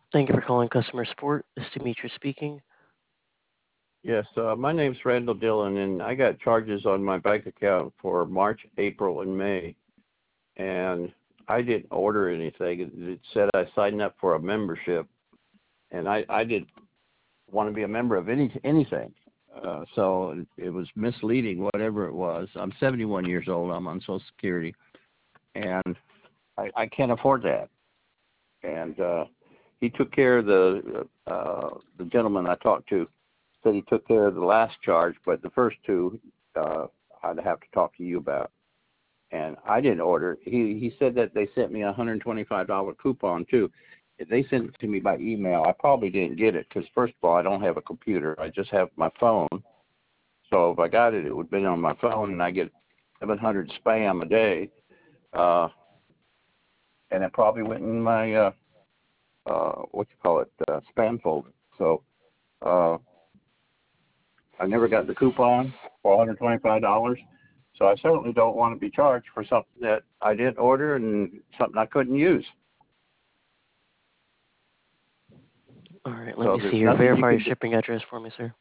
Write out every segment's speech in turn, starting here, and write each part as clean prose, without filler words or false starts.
Thank you for calling customer support. This is Demetrius speaking. Yes, my name's Randall Dillon, and I got charges on my bank account for March, April, and May, and I didn't order anything. It said I signed up for a membership, and I didn't want to be a member of anything. So it was misleading, whatever it was. I'm 71 years old. I'm on Social Security, and I can't afford that. And he took care of the gentleman I talked to said he took care of the last charge, but the first two I'd have to talk to you about. And I didn't order. He said that they sent me a $125 coupon too. They sent it to me by email. I probably didn't get it because first of all, I don't have a computer. I just have my phone. So if I got it, it would have been on my phone, and I get 700 spam a day. Uh, and it probably went in my spam folder. So uh, I never got the coupon for $125. So I certainly don't want to be charged for something that I didn't order and something I couldn't use. All right, let So me there's see here. nothing you Verify your can do. shipping address for me, sir.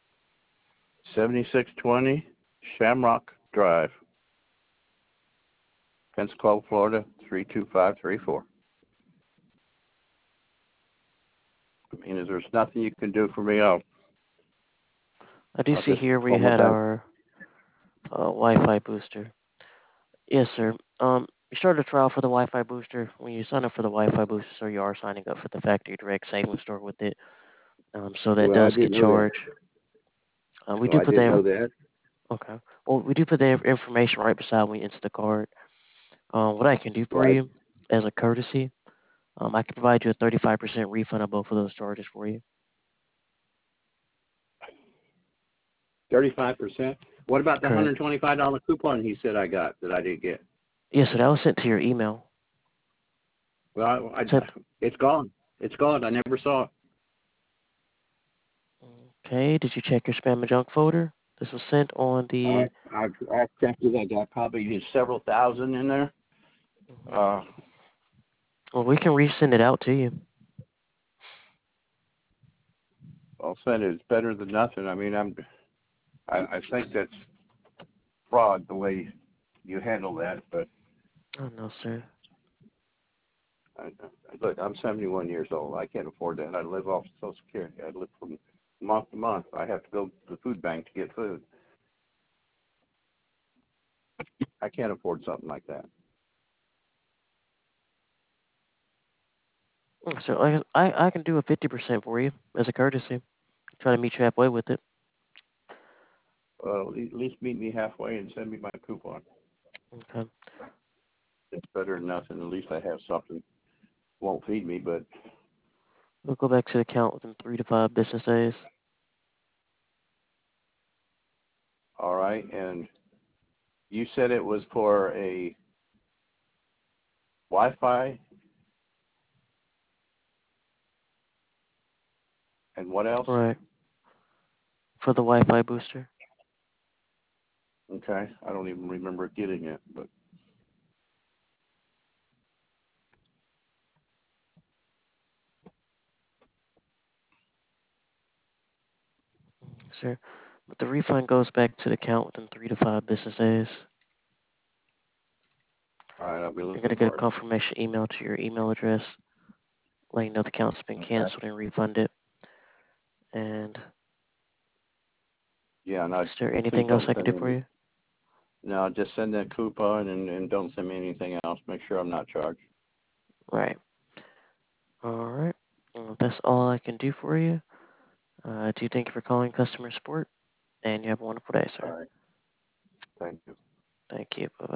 7620 Shamrock Drive, Pensacola, Florida 32534. I mean, if there's nothing you can do for me, I do I'll see just here we call my had bank. our Wi-Fi booster. Yes, sir. You started a trial for the Wi-Fi booster. When you sign up for the Wi-Fi booster, sir, you are signing up for the Factory Direct Savings Store with it. So that Well, I does get didn't know that. charged. We So do I put didn't the know that. okay. Well, we do put the information right beside when you enter the card. What I can do for Right. you, as a courtesy, I can provide you a 35% refund on both of those charges for you. 35%. What about the Correct. $125 coupon he said I got that I didn't get? Yes, so that was sent to your email. Well, Sent. it's gone. It's gone. I never saw it. Okay. Did you check your spam and junk folder? This was sent on the. I checked it. I got probably several thousand in there. Mhm. Uh, Well, we can resend it out to you. I'll send it. It's better than nothing. I mean, I think that's fraud the way you handle that. But Oh no, sir. I, look, I'm 71 years old. I can't afford that. I live off Social Security. I live from month to month. I have to go to the food bank to get food. I can't afford something like that. So I can do a 50% for you as a courtesy. Try to meet you halfway with it. Well, at least meet me halfway and send me my coupon. Okay. It's better than nothing. At least I have something. Won't feed me, but We'll go back to the account within 3 to 5 business days. all right. And you said it was for a Wi-Fi and what else? Right. For the Wi-Fi booster. Okay, I don't even remember getting it, but Sir. But the refund goes back to the account within 3 to 5 business days. all right, I'll be You're gonna looking get a for it. confirmation email to your email address, letting you know the account's been Okay. canceled and refunded. And Yeah, no, is there please anything else don't I can send do me. for you? No, just send that coupon and don't send me anything else. Make sure I'm not charged. Right. All right. Well, that's all I can do for you. I do thank you for calling customer support, and you have a wonderful day, All sir. right. Thank you. Thank you. Bye.